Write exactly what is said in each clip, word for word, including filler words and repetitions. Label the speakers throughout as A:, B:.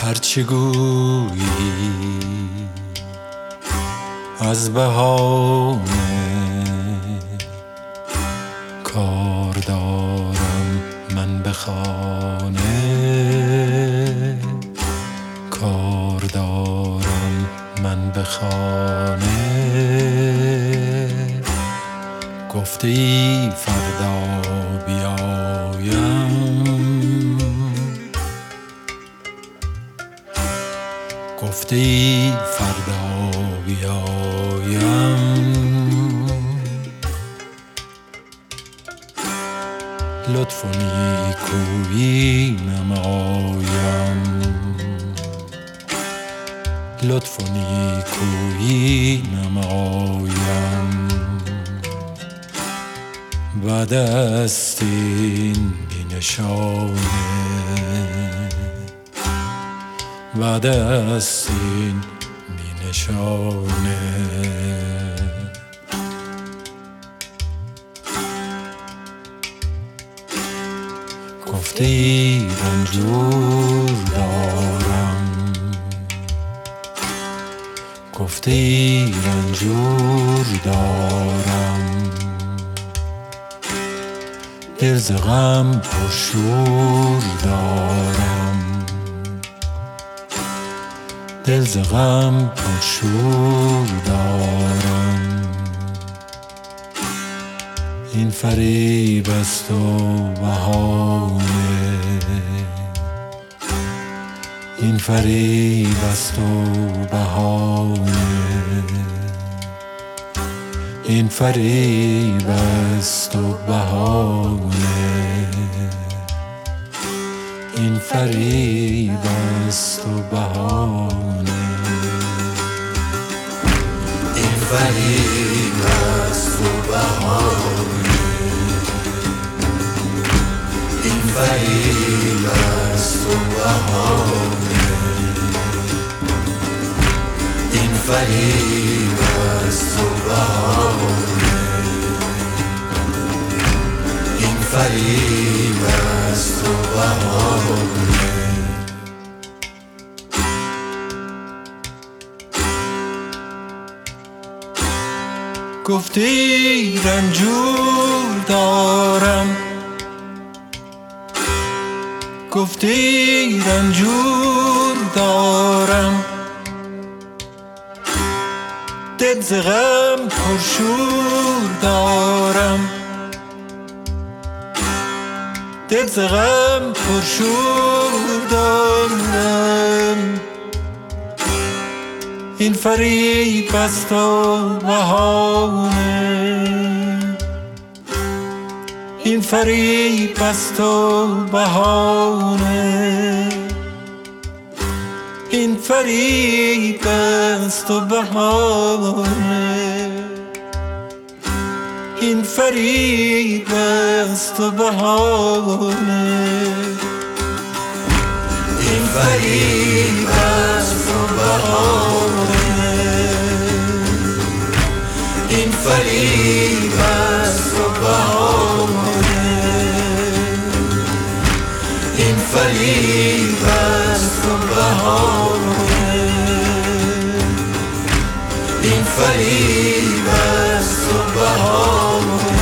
A: هرچه گویی از بهانه کار دارم من به خانه، کار دارم من به خانه. گفته ای فردا بیایم، گفته ای فردا بیایم، لطف و نیکویی نمایم، لطف و نیکویی نمایم. بعد است این بی نشانه، بعد است این بی نشانه. گفته ای رنجور دارم، گفته ای رنجور دارم، دل ز غم پرشور دارم، دل ز غم پرشور دارم. این فریب است و بهانه، این فریب است و بهانه، این فریب است و بهانه، این فریب است و بهانه، این فریب است و بهانه، این فریب است و بهانه، این فریب است و بهانه، این فریب است و بهانه. گفتی رنجور دارم، گفتی رنجور دارم، دل ز غم پرشور دارم، دل ز غم پرشور دارم. این فریب است و بهانه، این فریب است و بهانه، این فریب است و بهانه، این فریب است و بهانه، این فریب است و بهانه، این فریب است و بهانه، این فریب است و بهانه، این فریب است و بهانه.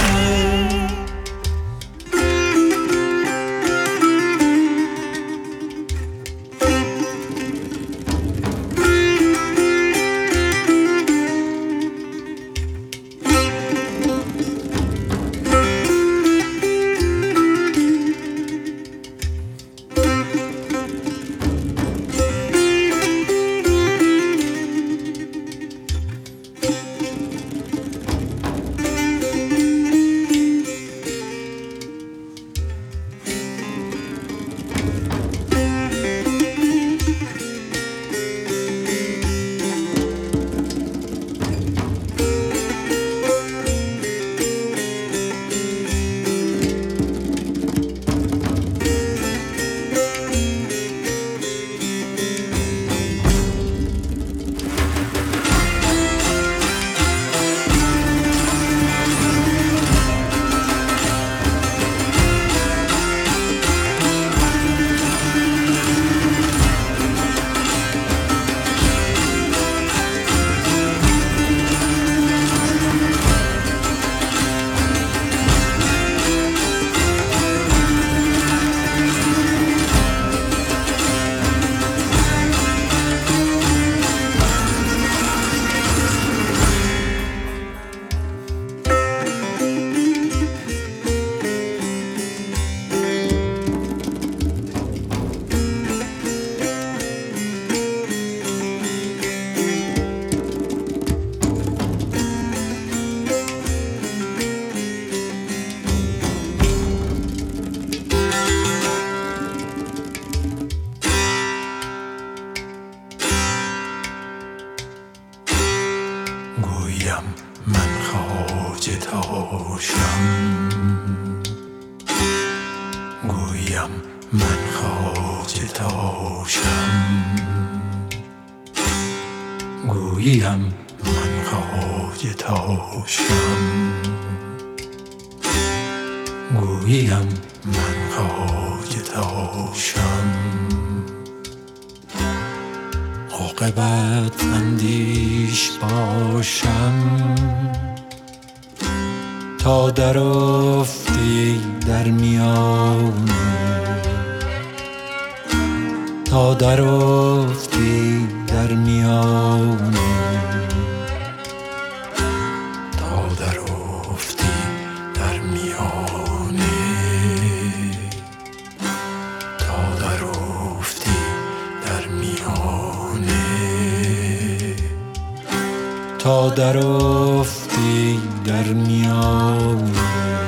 A: گوییم من خواجه تاشم، گوییم من خواجه تاشم، گوییم من خواجه تاشم. عاقبت اندیش باشم تا در افتی در میانه، تا در افتی در میانه، تا در افتی در میانه، تا در افتی در میانه، تا در افتی در میانه،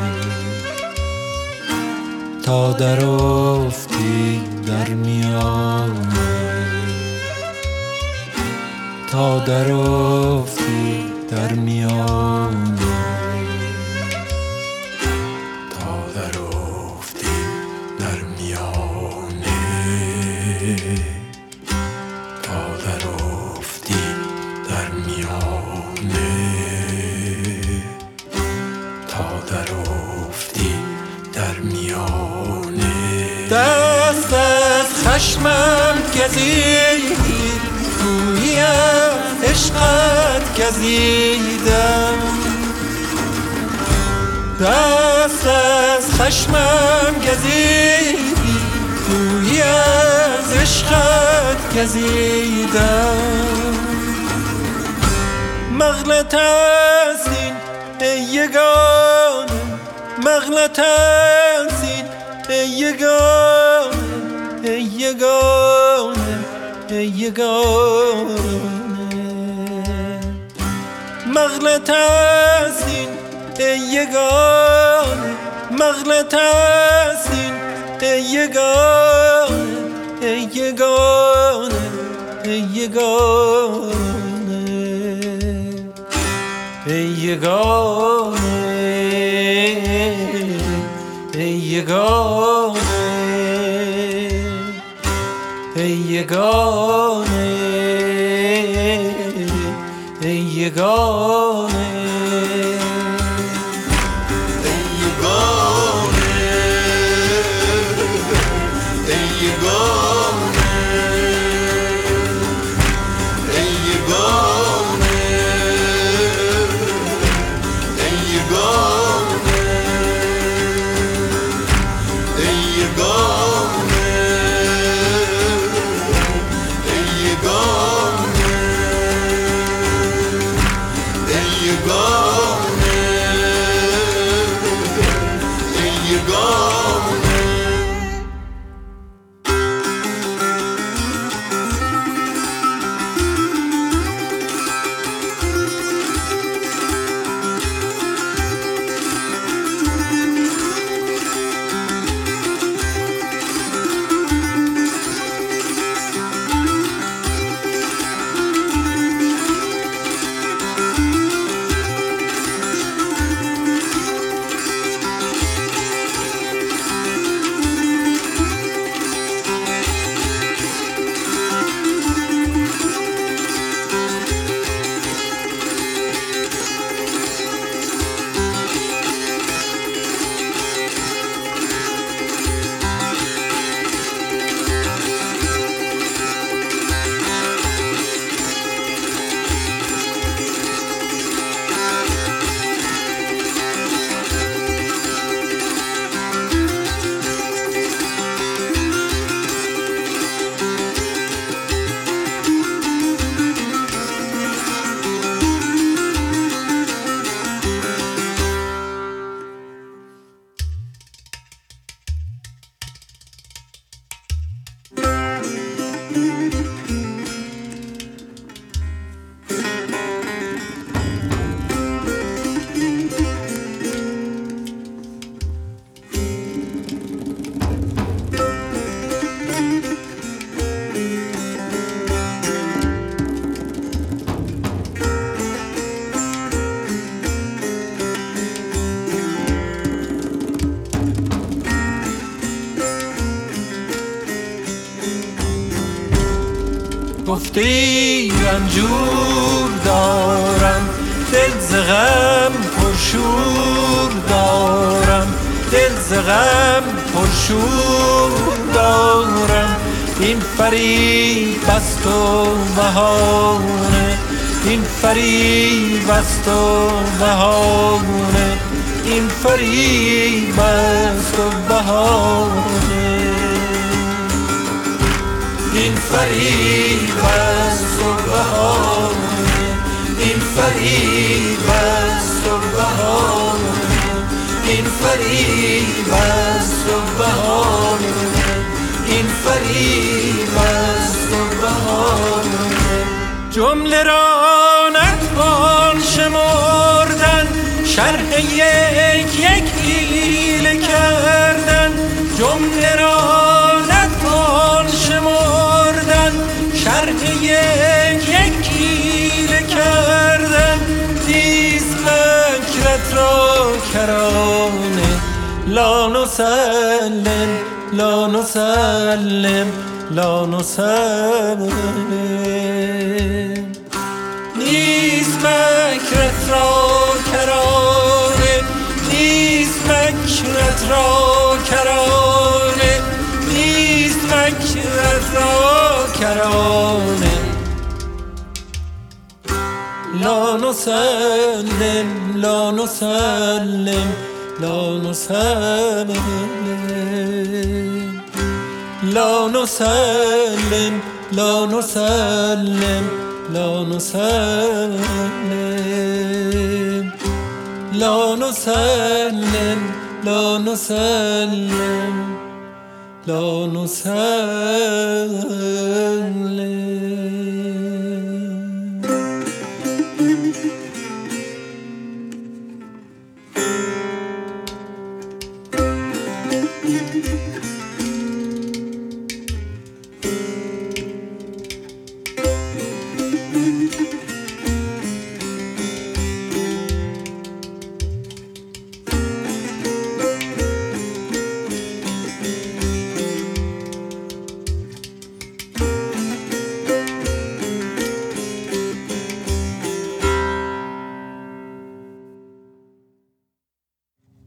A: تا در افتی در میانه، تا در افتی در میانه، تا در افتی در میانه، تا در افتی در میانه، تا در افتی در میانه. دست از خشمم گزیدی، گویی از عشقت گزیدم، دست از خشمم گزیدی، گویی از عشقت گزیدم. مغلط است این ای یگانه، مغلط است این ای یگانه، ای یگانه، ای یگانه. مغلط است این ای یگانه، مغلط است این ای یگانه، ای یگانه، ای یگانه، ای یگانه، ای یگانه، ای یگانه، ای یگانه.
B: You
A: گفتی رنجور دارم، دل ز غم پرشور دارم، دل ز غم پرشور دارم. این فریب است و بهانه، این فریب است و بهانه، این فریب است و بهانه، این فریب است و بهانه، این فریب است و بهانه، این فریب است و بهانه، این فریب است و بهانه. جمله را نتوان شمردن، شرح یک یک حیله کردن. جمله را نتوان شمردن، شرح یک یک حیله کردن. نیست فکرت را کرانه، لا نسلم لا نسلم لا نسلم. نیست مکرت را کرانه، نیست مکرت را کرانه، نیست مکرت را کرانه. لا نسلم لا نسلم لا نسلم، لا نسلم لا نسلم لا نسلم، لا نسلم لا نسلم لا نسلم.